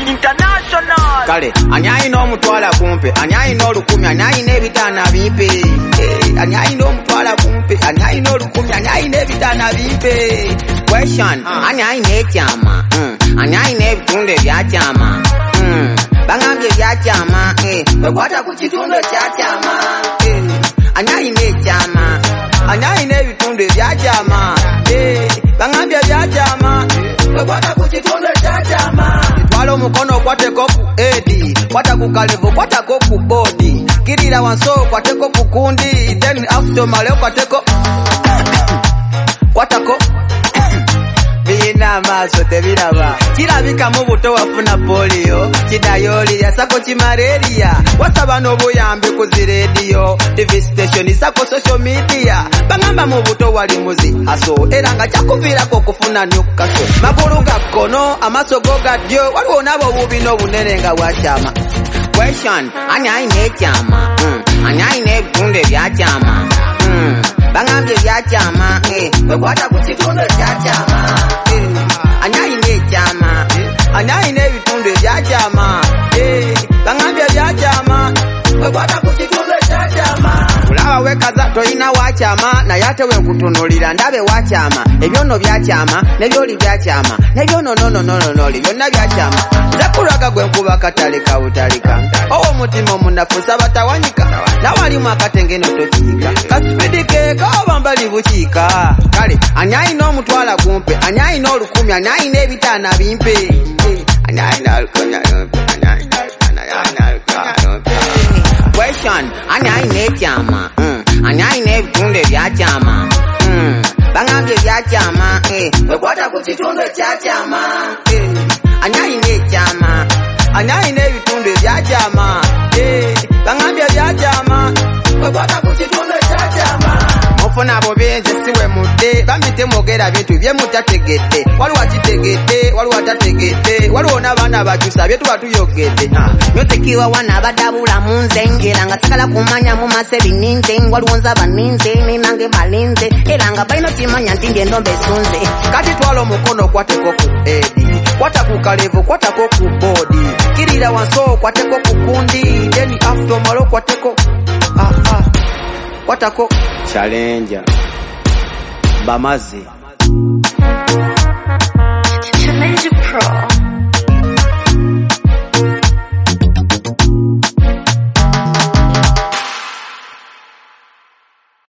International. Kale, anyayi no mutwala kumpe, anyayi no lukumi, anyayi nebitana bimpe. Anyayi no mutwala kumpe, anyayi no lukumi, anyayi nebitana bimpe. Question, anyayi ne chama, anyayi ne bitunde bya chama. Bangambye bya chama, bekwata ku kitunde kya chama. Anyayi ne chama, anyayi ne bitunde bya chama. Bangambye bya chama, bekwata ku kitunde kya chama. Twalo mukono kwateko ku edi, kwata ku kalevo kwatako ku body. Kirira wanso kwateko ku kundi, then after maleo kwateko kwatako bina maso tebiraba kirabika mu buto wafuna polio kidayoli yasako kimaleria wasaba no buyambe ku radio TV station sako social media bangamba mu buto wali muzi aso era nga kyakuvira ko kufuna nyukaso magulu gakono amaso gogadyo waliwo nabo bubi no bunene nga wachama. Question, anyayi ne chama, anyayi ne bitunde bya chama. Bangambye bya chama, bekwata ku kitunde kya chama. Anyayi ne chama, anyayi ne bitunde bya chama. Bangambye bya chama, bekwata ku kitunde kya chama. Kulaba wekaza toyina wachama na yate we kutunulira ndabe wachama. Ebyono bya chama, nebyoli bya chama. Nebyono no byonna bya chama. Zakuraga gwe nkuba katalika utalika. Owo mutima munafusa batawanyika. Nawali mwakatengeno tokika. Kasipidike kabambali buchika. Kale, anyayi no mutwala kumpe, anyayi no lukumi, anyayi ne bitana bimpe. Anyayi no lukumi, anyayi no lukumi. Question, anyayi ne chama, anyayi ne bitunde bya chama. Bangambye bya chama, bekwata ku kitunde kya chama. Anyayi ne chama, anyayi ne bitunde bya chama. Bangambye bya chama, bekwata ku kitunde kya chama. Mufuna bobenze siwe mudde bamite mogera bintu bye mutategedde wali wakitegedde wali watategedde waliwo n'abaana bakyusa bye tuba tuyogedde nyotekiwa wana badabula munze ngera nga sikala kumanya mu masebi ninze waliwo nzaba ninze ninange malinze era nga balina kimanya nti nge ndombe sunze kati twala omukono kwateko ku edi kwata ku kalevo kwatako ku body kirira wanso kwateko ku kundi then after malo kwateko kwatako challenger bamazi